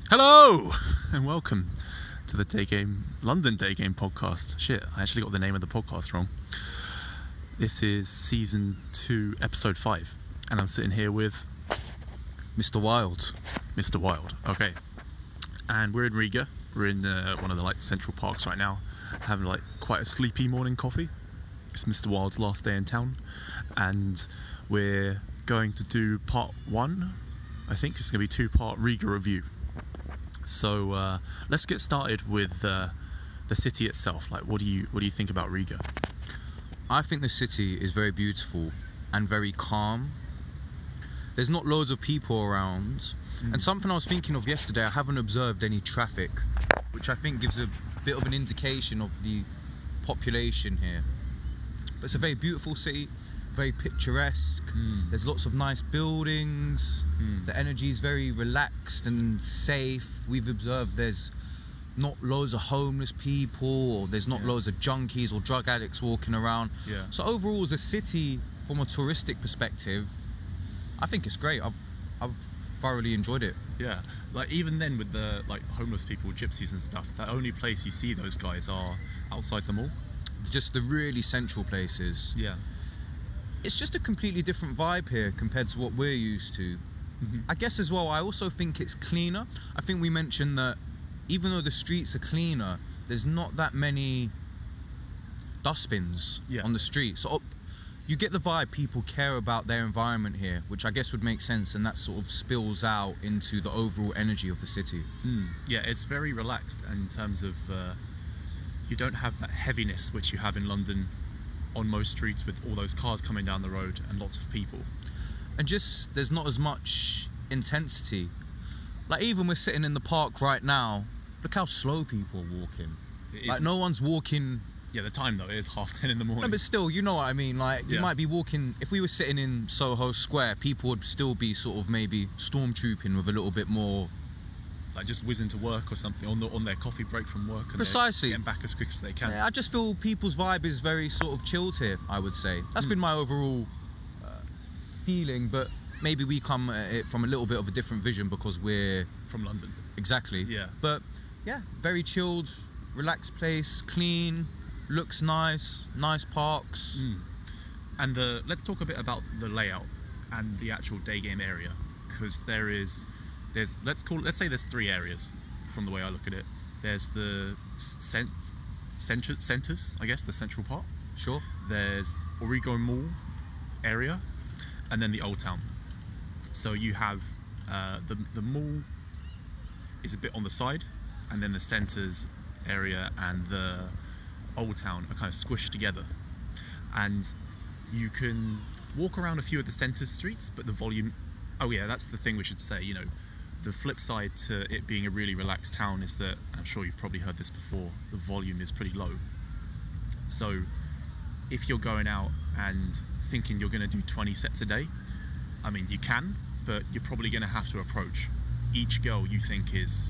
Hello and welcome to the London Day Game podcast. Shit, I actually got the name of the podcast wrong. This is season 2, episode 5, and I'm sitting here with Mr. Wild. Mr. Wild. Okay, and we're in Riga. We're in one of the central parks right now, having quite a sleepy morning coffee. It's Mr. Wild's last day in town, and we're going to do part 1. I think it's going to be 2-part Riga review. So let's get started with the city itself. What do you think about Riga? I think the city is very beautiful and very calm. There's not loads of people around. And something I was thinking of yesterday, I haven't observed any traffic, which I think gives a bit of an indication of the population here. But it's a very beautiful city, very picturesque. There's lots of nice buildings. The energy is very relaxed and safe. We've observed there's not loads of homeless people, or there's not loads of junkies or drug addicts walking around. So overall, as a city, from a touristic perspective, I think it's great. I've thoroughly enjoyed it. Yeah, even then with the homeless people, gypsies and stuff, the only place you see those guys are outside the mall. Just the really central places. Yeah. It's just a completely different vibe here compared to what we're used to. I guess as well, I also think it's cleaner. I think we mentioned that even though the streets are cleaner, there's not that many dustbins on the street. So you get the vibe people care about their environment here, which I guess would make sense, and that sort of spills out into the overall energy of the city. Yeah, it's very relaxed in terms of you don't have that heaviness which you have in London on most streets with all those cars coming down the road and lots of people. And just, there's not as much intensity. Even we're sitting in the park right now, look how slow people are walking. No one's walking. Yeah, the time though, it is 10:30 in the morning. No, but still, you know what I mean. You might be walking, if we were sitting in Soho Square, people would still be sort of maybe stormtrooping with a little bit more, just whizzing to work or something on their coffee break from work, and precisely getting back as quick as they can. Yeah, I just feel people's vibe is very sort of chilled here, I would say. That's been my overall feeling, but maybe we come at it from a little bit of a different vision because we're from London. Exactly. Yeah. But yeah, very chilled, relaxed place, clean, looks nice parks. And let's talk a bit about the layout and the actual day game area, because there's let's say there's 3 areas from the way I look at it. There's the centers, I guess, the central part. Sure. There's Origo Mall area, and then the Old Town. So you have the mall is a bit on the side, and then the centers area and the Old Town are kind of squished together. And you can walk around a few of the center streets, but the volume... Oh yeah, that's the thing we should say, the flip side to it being a really relaxed town is that, I'm sure you've probably heard this before, the volume is pretty low. So if you're going out and thinking you're going to do 20 sets a day, I mean, you can, but you're probably going to have to approach each girl you think is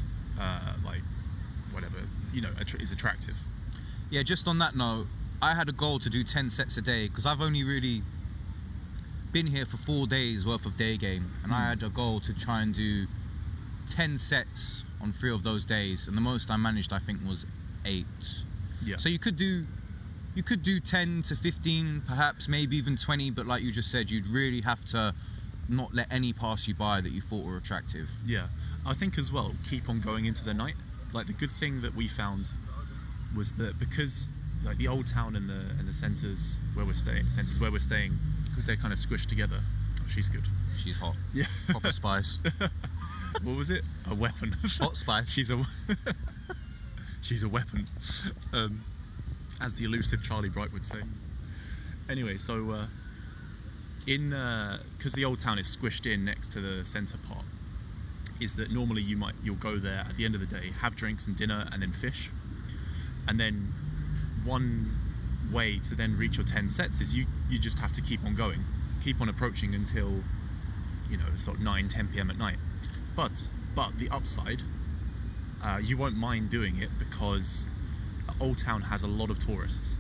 is attractive. Yeah, just on that note, I had a goal to do 10 sets a day because I've only really been here for 4 days worth of day game, and I had a goal to try and do 10 sets on 3 of those days, and the most I managed, I think, was 8. Yeah. So you could do 10 to 15, perhaps, maybe even 20, but like you just said, you'd really have to not let any pass you by that you thought were attractive. Yeah, I think as well, keep on going into the night. The good thing that we found was that because the Old Town and the centres where we're staying, because they're kind of squished together. Oh, she's good. She's hot. Yeah. Proper spice. What was it? A weapon. Hot spice. She's a weapon, as the elusive Charlie Bright would say. Anyway, so because the Old Town is squished in next to the centre part, is that normally you'll go there at the end of the day, have drinks and dinner, and then fish, and then one way to then reach your 10 sets is you just have to keep on going, keep on approaching until sort of 9-10 p.m. at night. But the upside, you won't mind doing it because Old Town has a lot of tourists.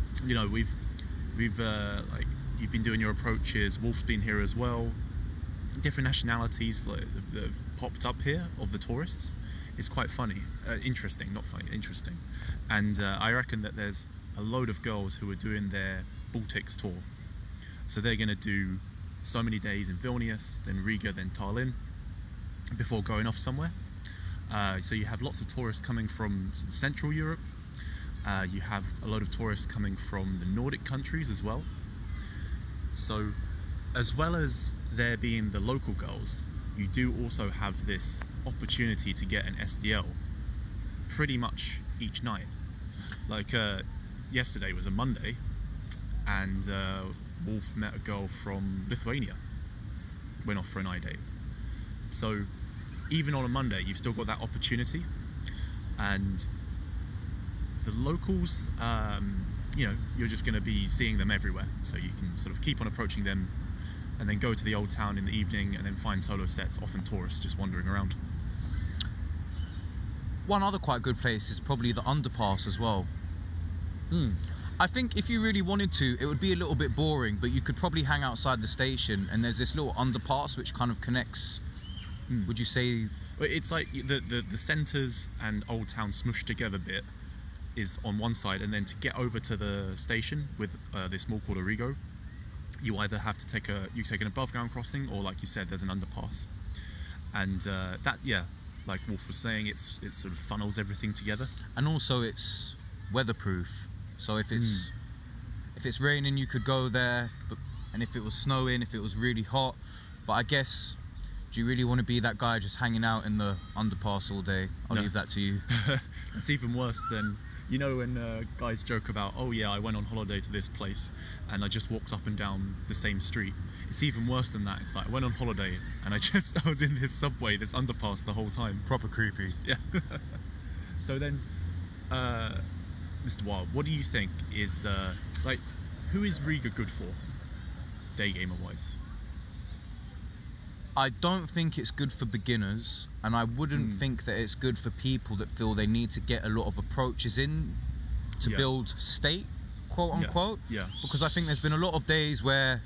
We've you've been doing your approaches. Wolf's been here as well. different nationalities that have popped up here of the tourists. It's quite funny, interesting, not funny, interesting. And I reckon that there's a load of girls who are doing their Baltics tour. So they're going to do so many days in Vilnius, then Riga, then Tallinn, before going off somewhere. So you have lots of tourists coming from Central Europe. You have a lot of tourists coming from the Nordic countries as well. So as well as there being the local girls, you do also have this opportunity to get an SDL pretty much each night. Like yesterday was a Monday, and Wolf met a girl from Lithuania, went off for an eye date. So even on a Monday, you've still got that opportunity. And the locals, you know, you're just going to be seeing them everywhere, so you can sort of keep on approaching them and then go to the old town in the evening and then find solo sets, often tourists just wandering around. One other quite good place is probably the underpass as well. I think if you really wanted to, it would be a little bit boring, but you could probably hang outside the station, and there's this little underpass which kind of connects. Would you say? It's like the centres and old town smushed together bit is on one side, and then to get over to the station with this mall called Origo, you either have to take an above ground crossing, or like you said, there's an underpass. And that, yeah, like Wolf was saying, it sort of funnels everything together. And also it's weatherproof, so if it's raining, you could go there, and if it was snowing, if it was really hot. But I guess, do you really want to be that guy just hanging out in the underpass all day? I'll leave that to you. It's even worse than, you know, when guys joke about, oh yeah, I went on holiday to this place and I just walked up and down the same street. It's even worse than that. It's like, I went on holiday and I was in this subway, this underpass the whole time. Proper creepy. Yeah. So then, Mr. Wild, what do you think is, like, who is Riga good for, day gamer wise? I don't think it's good for beginners, and I wouldn't think that it's good for people that feel they need to get a lot of approaches in to build state, quote unquote. Yeah. Because I think there's been a lot of days where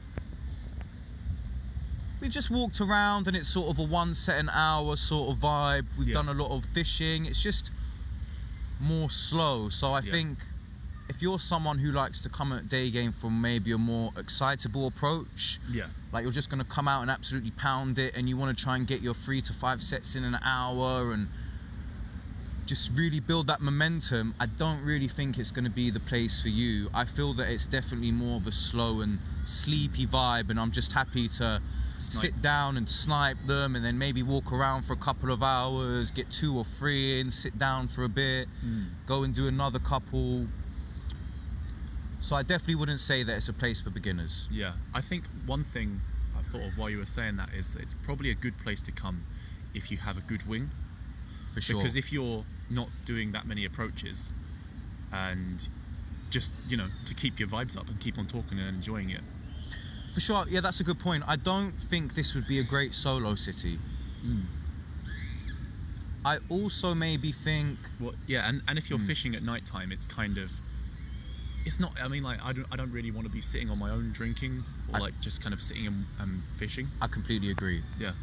we've just walked around and it's sort of a one set an hour sort of vibe. We've done a lot of fishing. It's just more slow. So I think if you're someone who likes to come at day game from maybe a more excitable approach, like you're just going to come out and absolutely pound it, and you want to try and get your 3 to 5 sets in an hour and just really build that momentum, I don't really think it's going to be the place for you. I feel that it's definitely more of a slow and sleepy vibe, and I'm just happy to sit down and snipe them, and then maybe walk around for a couple of hours, get 2 or 3 in, sit down for a bit, go and do another couple. So I definitely wouldn't say that it's a place for beginners. Yeah, I think one thing I thought of while you were saying that is that it's probably a good place to come if you have a good wing. For sure. Because if you're not doing that many approaches, and just, you know, to keep your vibes up and keep on talking and enjoying it. For sure, yeah, that's a good point. I don't think this would be a great solo city. I also maybe think... Well, yeah, and if you're fishing at night time, it's kind of... It's not, I mean, like, I don't really want to be sitting on my own drinking, or like just kind of sitting and fishing. I completely agree. Yeah.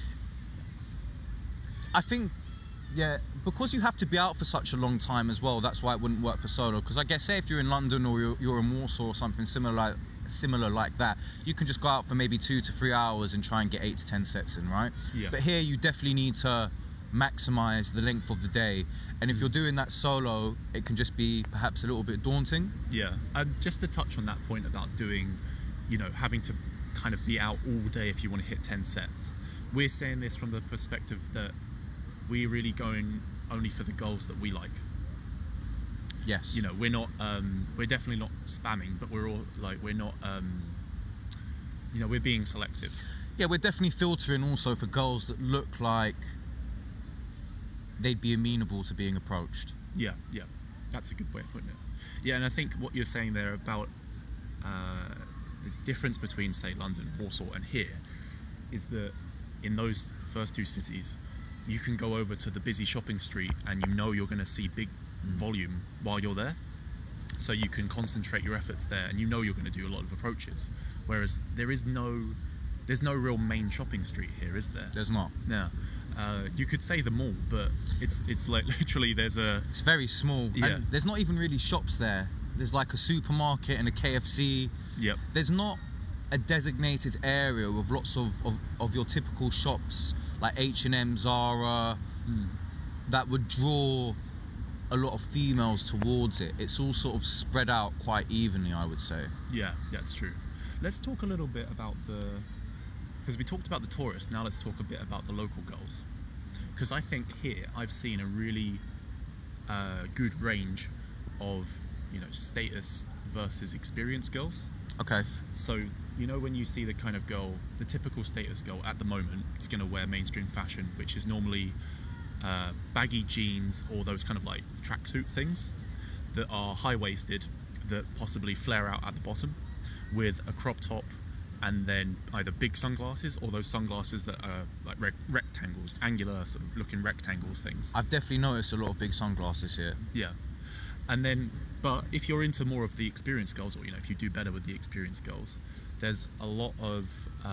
I think, yeah, because you have to be out for such a long time as well, that's why it wouldn't work for solo. Because I guess, say if you're in London or you're in Warsaw or something similar like that, you can just go out for maybe 2 to 3 hours and try and get 8 to 10 sets in, right? Yeah. But here you definitely need to maximize the length of the day, and if you're doing that solo, it can just be perhaps a little bit daunting. Yeah, and just to touch on that point about doing, you know, having to kind of be out all day if you want to hit 10 sets. We're saying this from the perspective that we're really going only for the goals that we like. Yes. You know, we're not, we're definitely not spamming, but we're all like, we're not, you know, we're being selective. Yeah, we're definitely filtering also for goals that look like they'd be amenable to being approached. Yeah, yeah, that's a good way of putting it. Yeah, and I think what you're saying there about the difference between, say, London, Warsaw, and here is that in those first 2 cities, you can go over to the busy shopping street and you know you're going to see big volume while you're there. So you can concentrate your efforts there, and you know you're going to do a lot of approaches. Whereas there's there's no real main shopping street here, is there? There's not. No. You could say the mall, but it's like literally there's a... It's very small. Yeah. And there's not even really shops there. There's like a supermarket and a KFC. Yep. There's not a designated area with lots of your typical shops like H&M, Zara, that would draw a lot of females towards it. It's all sort of spread out quite evenly, I would say. Yeah, that's true. Let's talk a little bit about because we talked about the tourists, now let's talk a bit about the local girls. Because I think here I've seen a really good range of, you know, status versus experience girls. Okay. So, you know, when you see the kind of girl, the typical status girl at the moment is going to wear mainstream fashion, which is normally baggy jeans or those kind of like tracksuit things that are high-waisted, that possibly flare out at the bottom, with a crop top, and then either big sunglasses or those sunglasses that are like rectangles, angular sort of looking rectangle things. I've definitely noticed a lot of big sunglasses here. Yeah. And then, but if you're into more of the experienced girls, or, you know, if you do better with the experienced girls, there's a lot of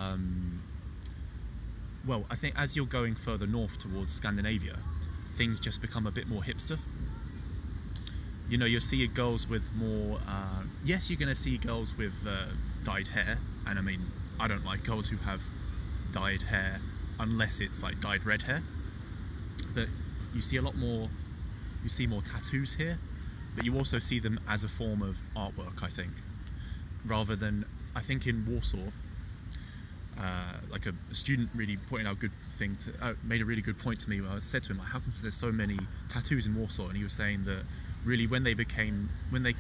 well, I think as you're going further north towards Scandinavia, things just become a bit more hipster. You know, you'll see girls with more yes, you're going to see girls with dyed hair, and I mean, I don't like girls who have dyed hair unless it's like dyed red hair, but you see a lot more, you see more tattoos here, but you also see them as a form of artwork, I think, rather than, I think in Warsaw, like a student really pointed out a good thing to, made a really good point to me. Where I said to him, like, how come there's so many tattoos in Warsaw? And he was saying that really when they became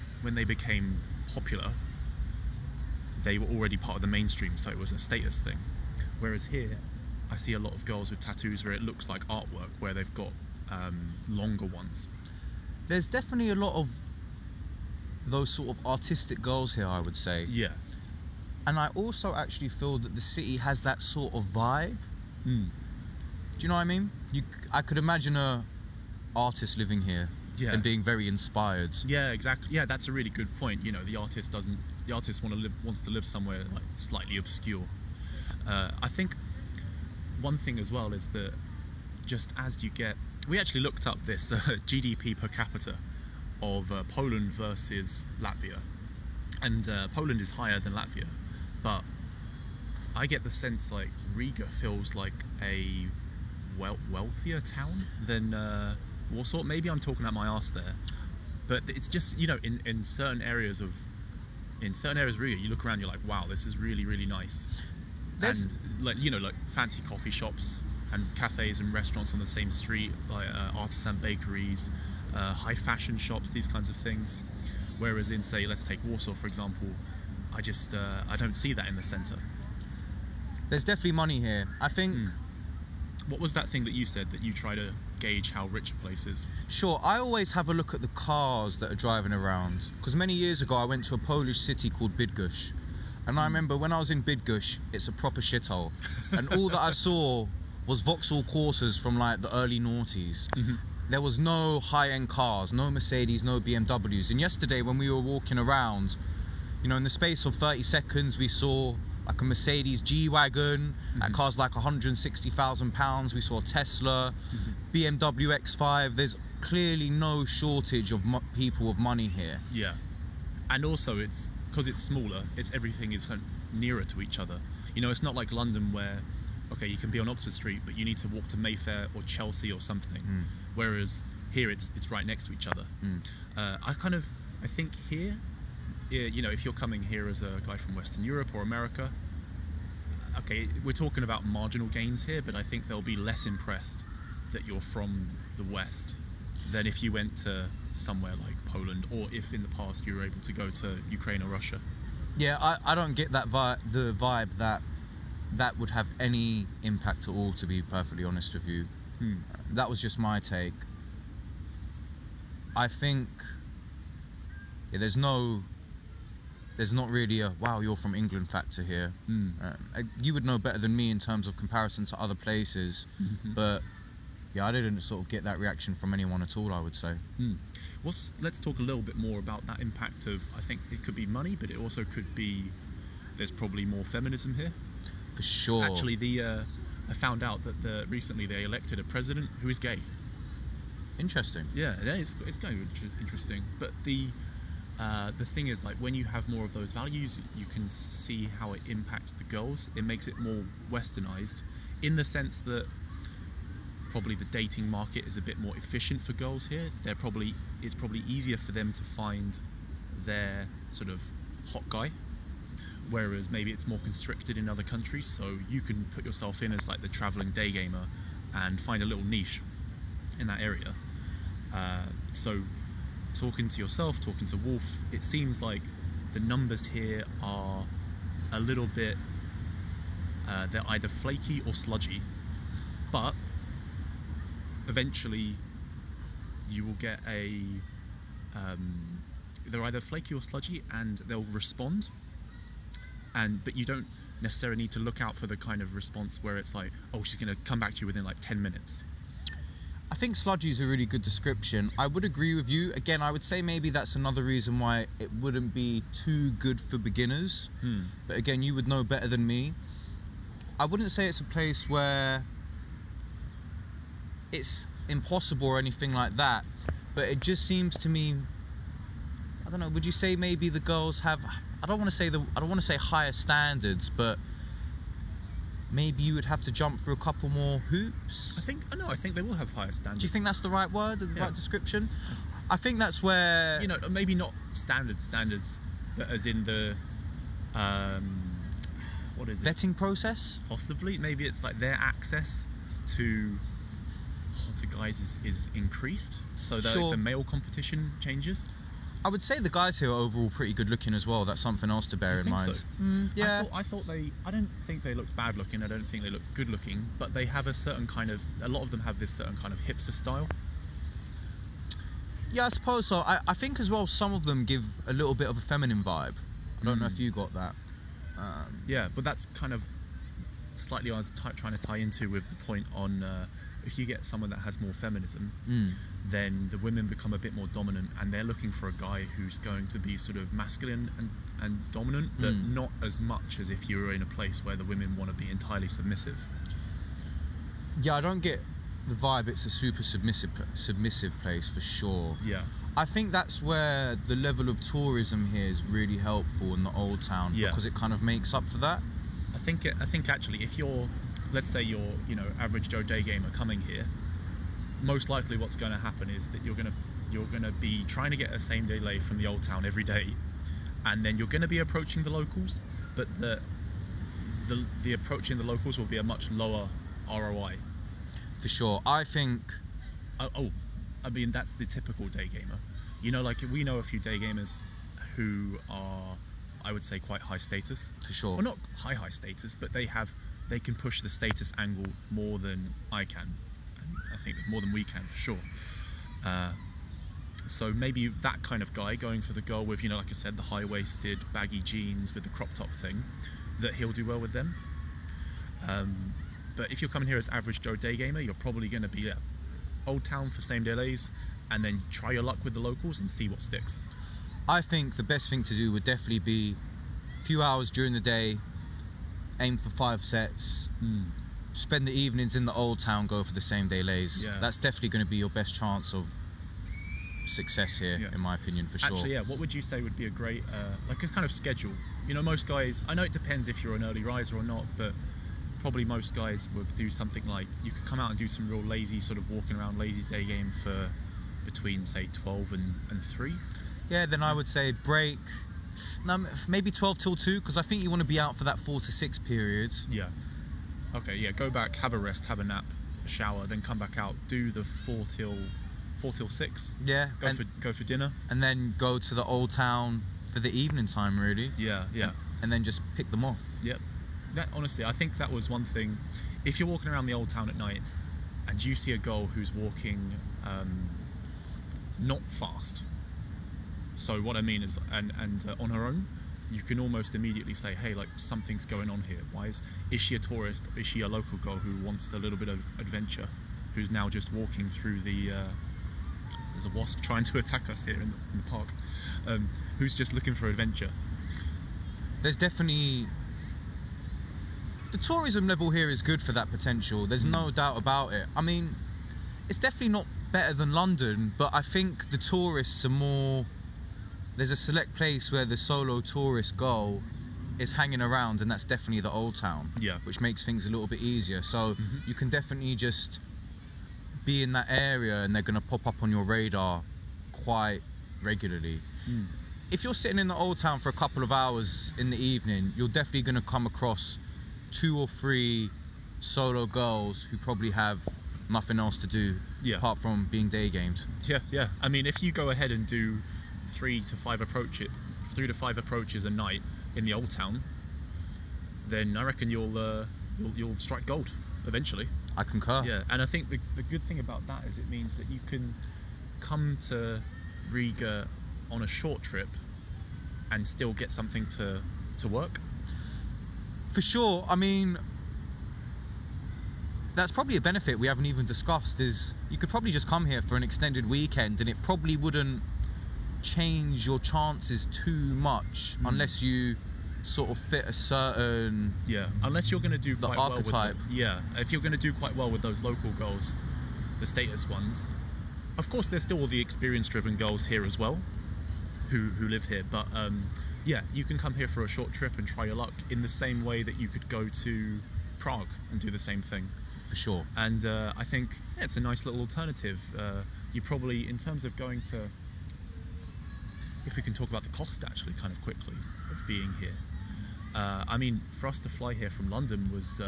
popular, they were already part of the mainstream, so it was a status thing. Whereas here, I see a lot of girls with tattoos where it looks like artwork, where they've got longer ones. There's definitely a lot of those sort of artistic girls here, I would say. Yeah. And I also actually feel that the city has that sort of vibe. Mm. Do you know what I mean? I could imagine a artist living here, Yeah. and being very inspired. Yeah, exactly. Yeah, that's a really good point. You know, the artist wants to live somewhere like slightly obscure. I think one thing as well is that just as you get, we actually looked up this GDP per capita of Poland versus Latvia, and Poland is higher than Latvia, but I get the sense like Riga feels like a wealthier town than Warsaw. Maybe I'm talking out my arse there, but it's just, you know, in certain areas of Riga, you look around, you're like, wow, this is really, really nice. And like, you know, like fancy coffee shops and cafes and restaurants on the same street, like artisan bakeries, high fashion shops, these kinds of things. Whereas in, say, let's take Warsaw for example, I don't see that in the centre. There's definitely money here, I think. What was that thing that you said, that you try to gauge how rich a place is? Sure, I always have a look at the cars that are driving around, because many years ago I went to a Polish city called Bydgoszcz, and I remember when I was in Bydgoszcz, it's a proper shithole, and all that I saw was Vauxhall Corsas from like the early noughties. There was no high-end cars, no Mercedes, no BMWs, and yesterday when we were walking around, you know, in the space of 30 seconds we saw like a Mercedes G-Wagon, that car's like £160,000. We saw Tesla, BMW X5. There's clearly no shortage of people with money here. Yeah, and also it's because it's smaller. Everything is kind of nearer to each other. You know, it's not like London where, okay, you can be on Oxford Street, but you need to walk to Mayfair or Chelsea or something. Whereas here, it's right next to each other. I think here, you know, if you're coming here as a guy from Western Europe or America, okay, we're talking about marginal gains here, but I think they'll be less impressed that you're from the West than if you went to somewhere like Poland, or if in the past you were able to go to Ukraine or Russia. Yeah, I don't get that the vibe that would have any impact at all, to be perfectly honest with you. That was just my take. I think there's not really a wow, you're from England factor here. You would know better than me in terms of comparison to other places, but yeah, I didn't sort of get that reaction from anyone at all, I would say. Let's talk a little bit more about that impact of, I think it could be money, but it also could be, there's probably more feminism here. For sure. Actually, I found out that recently they elected a president who is gay. Interesting. Yeah, it's kind of interesting. But the thing is, like, when you have more of those values, you can see how it impacts the girls. It makes it more westernized, in the sense that probably the dating market is a bit more efficient for girls here. It's probably easier for them to find their sort of hot guy, whereas maybe it's more constricted in other countries. So you can put yourself in as like the traveling day gamer and find a little niche in that area. So talking to yourself, talking to Wolf, it seems like the numbers here are a little bit they're either flaky or sludgy, but eventually you will get they're either flaky or sludgy, and they'll respond, but you don't necessarily need to look out for the kind of response where it's like, oh, she's going to come back to you within like 10 minutes. I think sludgy is a really good description. I would agree with you. Again, I would say maybe that's another reason why it wouldn't be too good for beginners. But again, you would know better than me. I wouldn't say it's a place where it's impossible or anything like that, but it just seems to me, I don't know, would you say maybe the girls have, I don't want to say higher standards, but maybe you would have to jump through a couple more hoops? I think they will have higher standards. Do you think that's the right word, the right description? I think that's where, you know, maybe not standards, but as in the what is it? Vetting process? Possibly. Maybe it's like their access to guys is increased, so that the male competition changes. I would say the guys here are overall pretty good looking as well. That's something else to bear in mind. So. Yeah. I don't think they look bad looking. I don't think they look good looking, but they have a lot of them have this certain kind of hipster style. Yeah, I suppose so. I think as well some of them give a little bit of a feminine vibe. I don't know if you got that. Yeah, but that's kind of slightly I was trying to tie into with the point on if you get someone that has more feminism, then the women become a bit more dominant, and they're looking for a guy who's going to be sort of masculine and dominant, but not as much as if you were in a place where the women want to be entirely submissive. Yeah, I don't get the vibe it's a super submissive place for sure. Yeah. I think that's where the level of tourism here is really helpful in the Old Town, because it kind of makes up for that. I think actually, if you're, let's say you're, you know, average Joe day gamer coming here, most likely what's going to happen is that you're going to be trying to get a same day lay from the Old Town every day, and then you're going to be approaching the locals, but the approaching the locals will be a much lower ROI. For sure. I think I mean, that's the typical day gamer. You know, like, we know a few day gamers who are, I would say, quite high status. For sure. Well, not high status, but they can push the status angle more than I can. And I think more than we can, for sure. So maybe that kind of guy going for the girl with, you know, like I said, the high-waisted, baggy jeans with the crop top thing, that he'll do well with them. But if you're coming here as average Joe day gamer, you're probably going to be Old Town for same day lays, and then try your luck with the locals and see what sticks. I think the best thing to do would definitely be a few hours during the day, aim for 5 sets, spend the evenings in the Old Town, go for the same day lays. Yeah. That's definitely going to be your best chance of success here, in my opinion, for sure. Actually, what would you say would be a great, like a kind of schedule? You know, most guys, I know it depends if you're an early riser or not, but probably most guys would do something like, you could come out and do some real lazy, sort of walking around lazy day game for between, say, 12 and 3. Yeah, then I would say break, maybe 12 till 2, because I think you want to be out for that 4 to 6 period. Yeah. Okay, yeah, go back, have a rest, have a nap, a shower, then come back out, do the 4 till 6. Yeah. Go for dinner. And then go to the Old Town for the evening time, really. Yeah. And then just pick them off. Yep. That, honestly, I think that was one thing. If you're walking around the Old Town at night and you see a girl who's walking not fast, so what I mean is, and on her own, you can almost immediately say, hey, like, something's going on here. Is she a tourist? Is she a local girl who wants a little bit of adventure, who's now just walking through the there's a wasp trying to attack us here in the park, who's just looking for adventure? There's definitely The tourism level here is good for that potential. There's no doubt about it. I mean, it's definitely not better than London, but I think the tourists are more... There's a select place where the solo tourists go is hanging around, and that's definitely the Old Town. Yeah. Which makes things a little bit easier. So you can definitely just be in that area and they're going to pop up on your radar quite regularly. If you're sitting in the Old Town for a couple of hours in the evening, you're definitely going to come across 2 or 3 solo girls who probably have nothing else to do apart from being day games. Yeah. I mean, if you go ahead and do 3 to 5 approaches a night in the Old Town, then I reckon you'll strike gold eventually. I concur. Yeah, and I think the good thing about that is it means that you can come to Riga on a short trip and still get something to work. For sure. I mean, that's probably a benefit we haven't even discussed, is you could probably just come here for an extended weekend and it probably wouldn't change your chances too much unless you sort of fit a certain unless you're going to do quite archetype. Well with if you're going to do quite well with those local goals, the status ones. Of course there's still all the experience driven goals here as well who live here, but you can come here for a short trip and try your luck in the same way that you could go to Prague and do the same thing. For sure. And I think it's a nice little alternative. You probably, in terms of going to, if we can talk about the cost actually kind of quickly of being here. I mean, for us to fly here from London was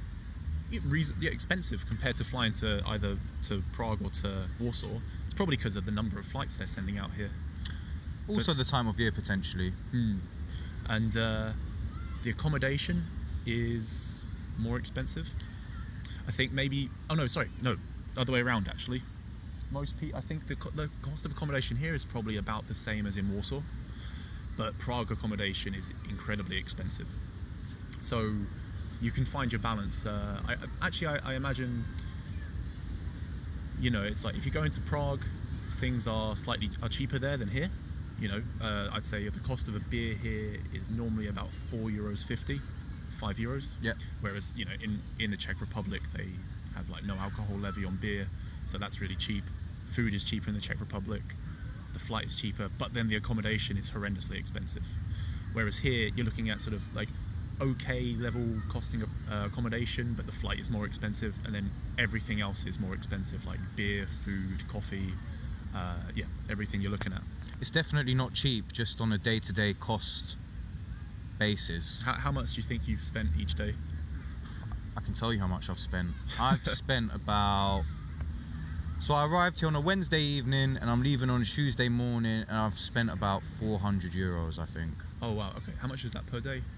expensive compared to flying to either to Prague or to Warsaw. It's probably because of the number of flights they're sending out here. Also the time of year potentially. And the accommodation is more expensive. I think maybe... Oh no, sorry, no, the other way around actually. Most people, I think the cost of accommodation here is probably about the same as in Warsaw, but Prague accommodation is incredibly expensive. So you can find your balance. I imagine, you know, it's like if you go into Prague, things are cheaper there than here. You know, I'd say the cost of a beer here is normally about €4.50, €5. Yeah. Whereas, you know, in the Czech Republic they have like no alcohol levy on beer, so that's really cheap. Food is cheaper in the Czech Republic. The flight is cheaper, but then the accommodation is horrendously expensive. Whereas here you're looking at sort of like okay level costing of accommodation, but the flight is more expensive, and then everything else is more expensive, like beer, food, coffee, everything you're looking at. It's definitely not cheap just on a day-to-day cost basis. How much do you think you've spent each day? I can tell you how much I've spent. I've spent about... So I arrived here on a Wednesday evening and I'm leaving on a Tuesday morning, and I've spent about €400, I think. Oh wow, okay. How much is that per day?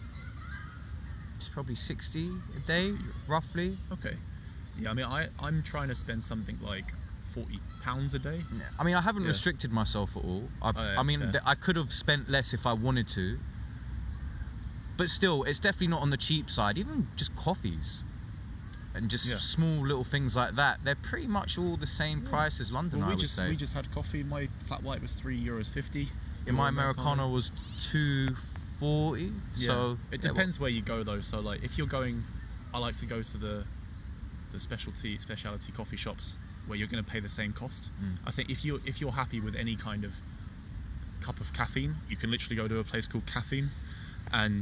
It's probably 60 a day, roughly. Okay. Yeah, I mean, I'm trying to spend something like £40 a day. Yeah. I mean, I haven't restricted myself at all. I mean, I could have spent less if I wanted to. But still, it's definitely not on the cheap side. Even just coffees and just small little things like that, they're pretty much all the same price as London, I would say. We just had coffee. My flat white was €3.50. Yeah, my Americano was $2.40. Yeah. So it depends where you go though. So like if you're going, I like to go to the specialty coffee shops where you're going to pay the same cost. I think if you're happy with any kind of cup of caffeine, you can literally go to a place called Caffeine, and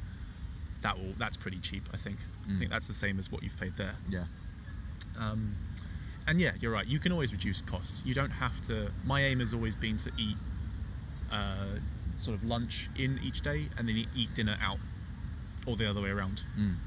that's pretty cheap. I think that's the same as what you've paid there. Yeah. And yeah, you're right. You can always reduce costs. You don't have to. My aim has always been to eat sort of lunch in each day, and then eat dinner out, or the other way around.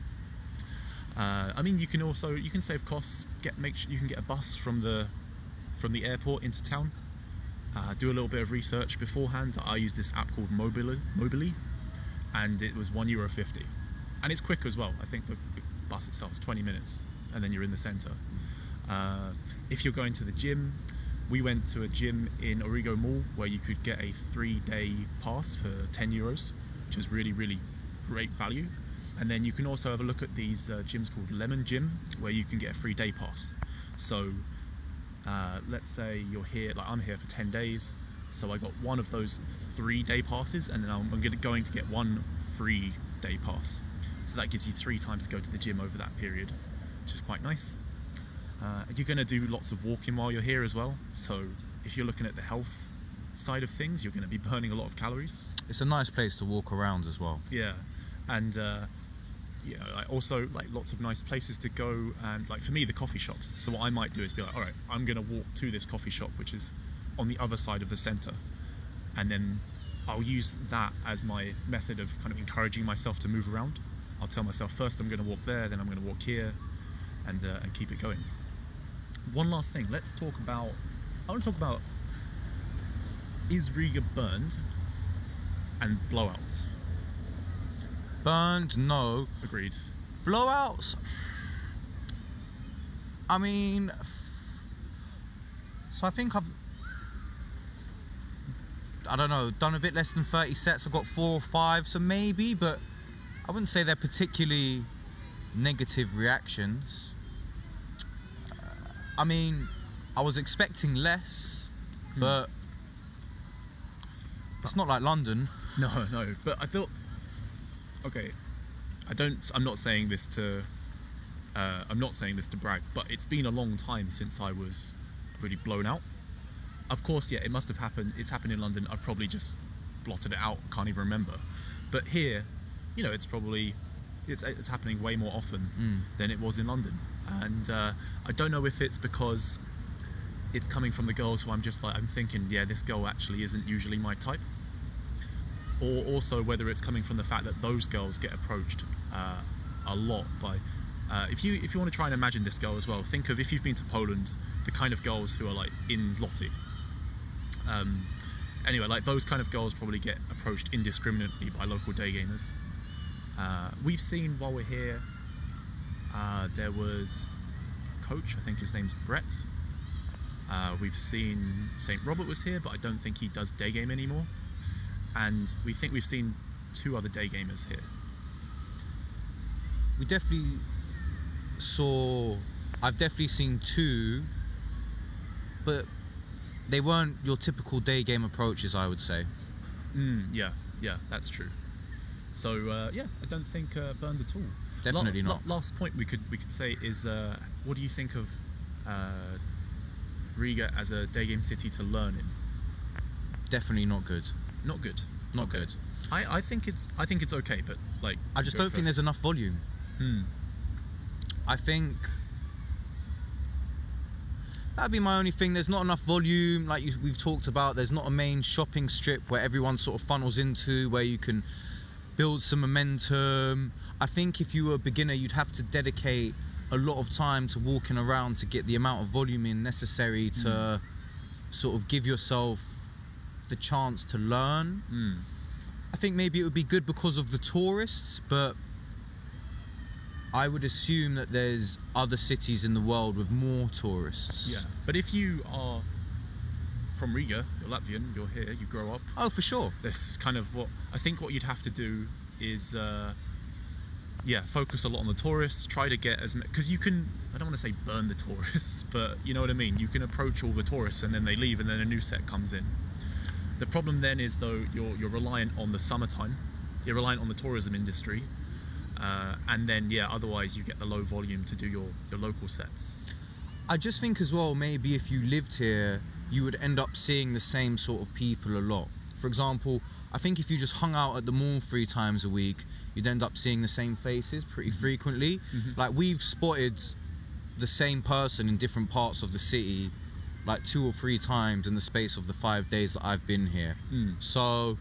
I mean, you can save costs. You can get a bus from the airport into town. Do a little bit of research beforehand. I use this app called Mobily, and it was €1.50, and it's quick as well. I think the bus itself is 20 minutes, and then you're in the centre. If you're going to the gym, we went to a gym in Origo Mall where you could get a 3-day pass for €10, which is really, really great value. And then you can also have a look at these gyms called Lemon Gym, where you can get a free day pass. So let's say you're here, like I'm here for 10 days, so I got one of those 3-day passes, and then I'm going to get one free day pass. So that gives you 3 times to go to the gym over that period, which is quite nice. You're going to do lots of walking while you're here as well. So if you're looking at the health side of things, you're going to be burning a lot of calories. It's a nice place to walk around as well. Yeah, and also like lots of nice places to go. And like for me, the coffee shops. So what I might do is be like, all right, I'm going to walk to this coffee shop, which is on the other side of the centre, and then I'll use that as my method of kind of encouraging myself to move around. I'll tell myself first I'm going to walk there, then I'm going to walk here, and keep it going. One last thing, let's talk about. I want to talk about, is Riga burned and blowouts? Burned, no. Agreed. Blowouts, I mean, so I think I don't know, done a bit less than 30 sets. I've got 4 or 5, so maybe, but I wouldn't say they're particularly negative reactions. I mean, I was expecting less, but it's not like London. No, but I thought, okay, I'm not saying this to brag, but it's been a long time since I was really blown out. Of course, yeah, it must have happened. It's happened in London. I've probably just blotted it out, can't even remember. But here, you know, it's happening way more often than it was in London. And I don't know if it's because it's coming from the girls who I'm thinking, yeah, this girl actually isn't usually my type. Or also whether it's coming from the fact that those girls get approached a lot by... if you want to try and imagine this girl as well, think of, if you've been to Poland, the kind of girls who are like in Zloty. Anyway, like those kind of girls probably get approached indiscriminately by local day gamers. We've seen while we're here, there was Coach, I think his name's Brett. We've seen St. Robert was here, but I don't think he does day game anymore. And we've seen 2 other day gamers here. I've definitely seen 2, but they weren't your typical day game approaches, I would say. Yeah, that's true. So yeah, I don't think burned at all. Definitely not. Last point we could say is, what do you think of Riga as a day game city to learn in? Definitely not good. Not good. Not good. I think it's okay, but like I just don't think there's enough volume. I think that'd be my only thing. There's not enough volume, like we've talked about. There's not a main shopping strip where everyone sort of funnels into, where you can build some momentum. I think if you were a beginner, you'd have to dedicate a lot of time to walking around to get the amount of volume in necessary to sort of give yourself the chance to learn. I think maybe it would be good because of the tourists, but I would assume that there's other cities in the world with more tourists. Yeah, but if you are from Riga, you're Latvian, you're here, you grow up. Oh, for sure. This is kind of what you'd have to do is, focus a lot on the tourists. Try to get as because you can. I don't want to say burn the tourists, but you know what I mean. You can approach all the tourists and then they leave, and then a new set comes in. The problem then is though you're reliant on the summertime. You're reliant on the tourism industry. And then, otherwise you get the low volume to do your local sets. I just think as well, maybe if you lived here, you would end up seeing the same sort of people a lot. For example, I think if you just hung out at the mall 3 times a week, you'd end up seeing the same faces pretty frequently. Like, we've spotted the same person in different parts of the city like 2 or 3 times in the space of the 5 days that I've been here. So...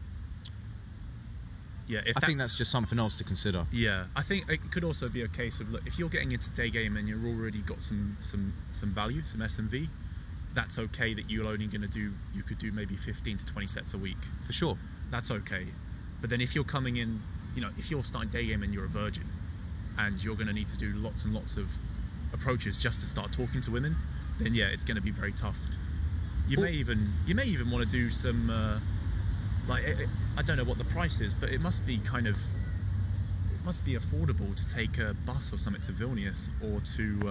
yeah, I think that's just something else to consider. Yeah, I think it could also be a case of, look, if you're getting into day game and you've already got some value, some SMV, that's okay that you could do maybe 15 to 20 sets a week. For sure. That's okay. But then if you're coming in, if you're starting day game and you're a virgin and you're going to need to do lots and lots of approaches just to start talking to women, then yeah, it's going to be very tough. You may even want to do some... I don't know what the price is, but it must be affordable to take a bus or something to Vilnius or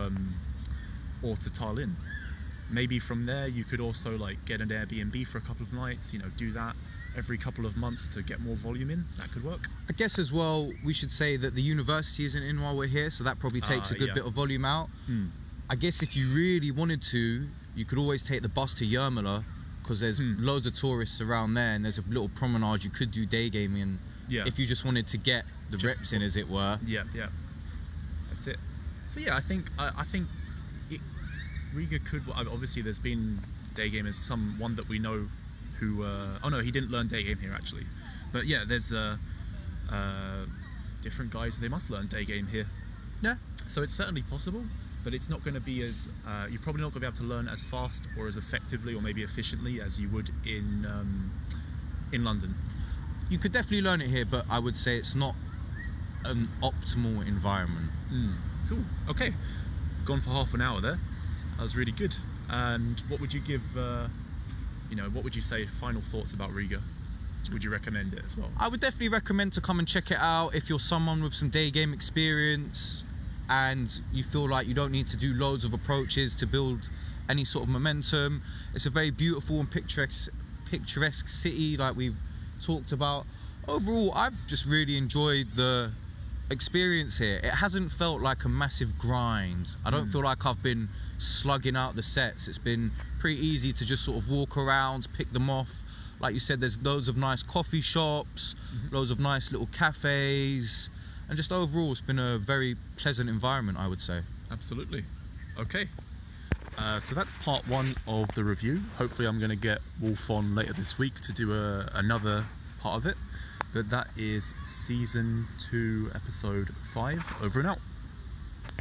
to Tallinn. Maybe from there you could also like get an Airbnb for a couple of nights, do that. every couple of months to get more volume in. That could work. I guess as well, we should say that the university isn't in while we're here, so that probably takes a good bit of volume out. I guess if you really wanted to, you could always take the bus to Jurmala, because there's loads of tourists around there, and there's a little promenade you could do day gaming if you just wanted to get the reps in, as it were. Yeah, that's it. So yeah, I think Riga could. Obviously, there's been day gamers. One that we know who. Oh no, he didn't learn day game here actually. But yeah, there's different guys. They must learn day game here. Yeah. So it's certainly possible, but it's not going to be as. You're probably not going to be able to learn as fast or as effectively or maybe efficiently as you would in London. You could definitely learn it here, but I would say it's not an optimal environment. Cool. Okay. Gone for half an hour there. That was really good. And what would you give, what would you say final thoughts about Riga? Would you recommend it as well? I would definitely recommend to come and check it out if you're someone with some day game experience and you feel like you don't need to do loads of approaches to build any sort of momentum. It's a very beautiful and picturesque city, like we've talked about. Overall, I've just really enjoyed the experience here. It hasn't felt like a massive grind. I don't feel like I've been slugging out the sets. It's been pretty easy to just sort of walk around, pick them off. Like you said, there's loads of nice coffee shops, loads of nice little cafes, and just overall it's been a very pleasant environment, I would say. Absolutely. Okay. So that's part one of the review. Hopefully I'm going to get Wolf on later this week to do another part of it. But that is season 2, episode 5. Over and out.